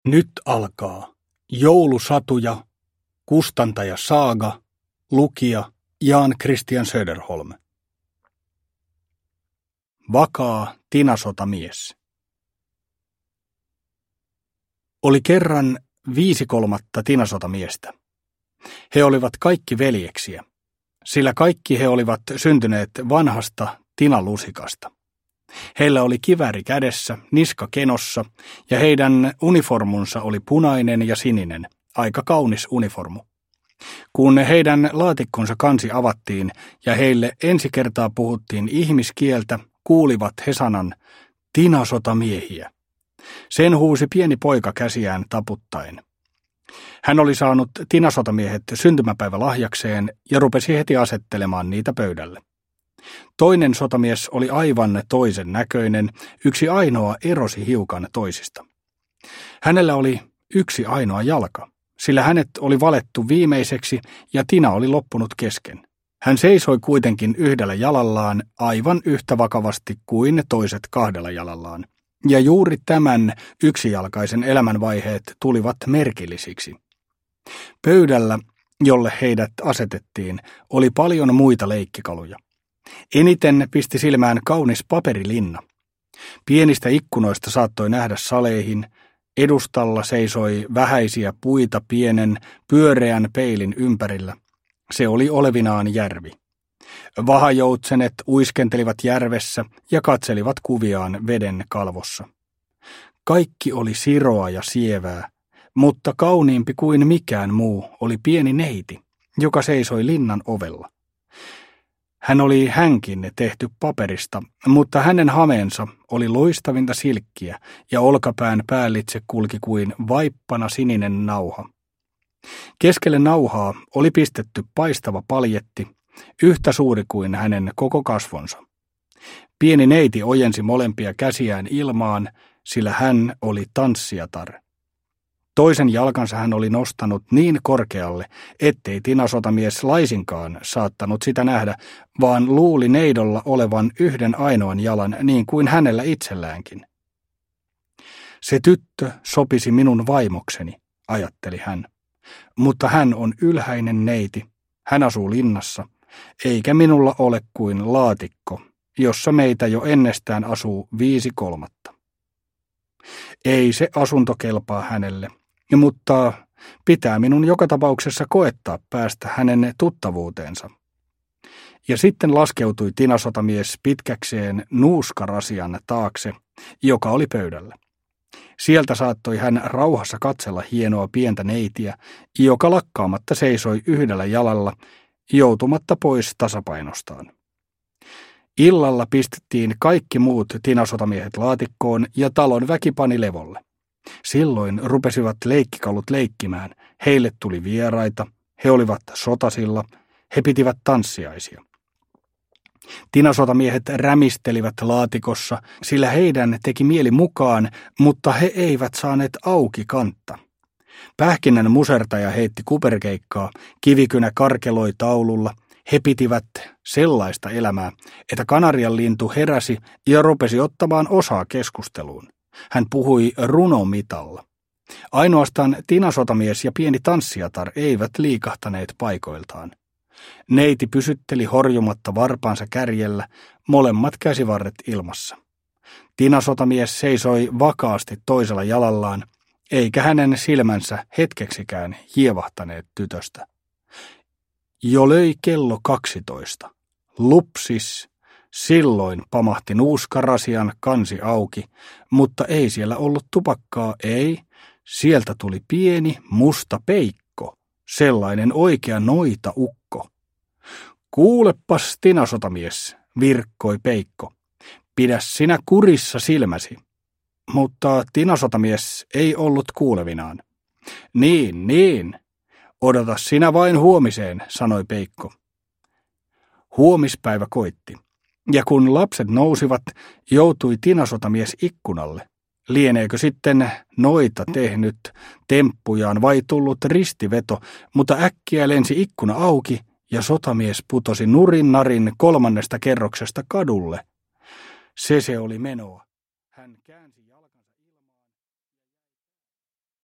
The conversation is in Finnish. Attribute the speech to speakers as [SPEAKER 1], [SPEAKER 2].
[SPEAKER 1] Nyt alkaa joulusatuja, kustantaja Saaga, lukija Jan Christian Söderholm. Vakaa tinasotamies. Oli kerran 5/3 tinasotamiestä. He olivat kaikki veljeksiä, sillä kaikki he olivat syntyneet vanhasta tinalusikasta. Heillä oli kivääri kädessä, niska kenossa, ja heidän uniformunsa oli punainen ja sininen, aika kaunis uniformu. Kun heidän laatikkonsa kansi avattiin ja heille ensi kertaa puhuttiin ihmiskieltä, kuulivat he sanan tinasotamiehiä. Sen huusi pieni poika käsiään taputtaen. Hän oli saanut tinasotamiehet syntymäpäivälahjakseen ja rupesi heti asettelemaan niitä pöydälle. Toinen sotamies oli aivan toisen näköinen, yksi ainoa erosi hiukan toisista. Hänellä oli yksi ainoa jalka, sillä hänet oli valettu viimeiseksi ja tina oli loppunut kesken. Hän seisoi kuitenkin yhdellä jalallaan aivan yhtä vakavasti kuin toiset kahdella jalallaan, ja juuri tämän yksijalkaisen elämänvaiheet tulivat merkillisiksi. Pöydällä, jolle heidät asetettiin, oli paljon muita leikkikaluja. Eniten pisti silmään kaunis paperilinna. Pienistä ikkunoista saattoi nähdä saleihin, edustalla seisoi vähäisiä puita pienen, pyöreän peilin ympärillä. Se oli olevinaan järvi. Vahajoutsenet uiskentelivat järvessä ja katselivat kuviaan veden kalvossa. Kaikki oli siroa ja sievää, mutta kauniimpi kuin mikään muu oli pieni neiti, joka seisoi linnan ovella. Hän oli hänkin tehty paperista, mutta hänen hameensa oli loistavinta silkkiä ja olkapään päällitse kulki kuin vaippana sininen nauha. Keskelle nauhaa oli pistetty paistava paljetti, yhtä suuri kuin hänen koko kasvonsa. Pieni neiti ojensi molempia käsiään ilmaan, sillä hän oli tanssijatar. Toisen jalkansa hän oli nostanut niin korkealle, ettei tinasotamies laisinkaan saattanut sitä nähdä, vaan luuli neidolla olevan yhden ainoan jalan niin kuin hänellä itselläänkin. Se tyttö sopisi minun vaimokseni, ajatteli hän, mutta hän on ylhäinen neiti, hän asuu linnassa, eikä minulla ole kuin laatikko, jossa meitä jo ennestään asuu 5/3. Ei se asunto kelpaa hänelle. Mutta pitää minun joka tapauksessa koettaa päästä hänen tuttavuuteensa. Ja sitten laskeutui tinasotamies pitkäkseen nuuskarasian taakse, joka oli pöydällä. Sieltä saattoi hän rauhassa katsella hienoa pientä neitiä, joka lakkaamatta seisoi yhdellä jalalla, joutumatta pois tasapainostaan. Illalla pistettiin kaikki muut tinasotamiehet laatikkoon ja talon väki pani levolle. Silloin rupesivat leikkikalut leikkimään, heille tuli vieraita, he olivat sotasilla, he pitivät tanssiaisia. Tinasotamiehet rämistelivät laatikossa, sillä heidän teki mieli mukaan, mutta he eivät saaneet auki kantta. Pähkinän musertaja heitti kuperkeikkaa, kivikynä karkeloi taululla, he pitivät sellaista elämää, että kanarianlintu heräsi ja rupesi ottamaan osaa keskusteluun. Hän puhui runomitalla. Ainoastaan tinasotamies ja pieni tanssijatar eivät liikahtaneet paikoiltaan. Neiti pysytteli horjumatta varpaansa kärjellä, molemmat käsivarret ilmassa. Tinasotamies seisoi vakaasti toisella jalallaan, eikä hänen silmänsä hetkeksikään hievahtaneet tytöstä. Jo löi kello 12. Lupsis. Silloin pamahti nuuskarasian kansi auki, mutta ei siellä ollut tupakkaa, ei. Sieltä tuli pieni musta peikko, sellainen oikea noitaukko. Kuulepas, tinasotamies, virkkoi peikko, pidä sinä kurissa silmäsi. Mutta tinasotamies ei ollut kuulevinaan. Niin, odota sinä vain huomiseen, sanoi peikko. Huomispäivä koitti. Ja kun lapset nousivat, joutui tinasotamies ikkunalle. Lieneekö sitten noita tehnyt temppujaan vai tullut ristiveto, mutta äkkiä lensi ikkuna auki ja sotamies putosi nurin narin 3. kerroksesta kadulle. Se oli menoa. Hän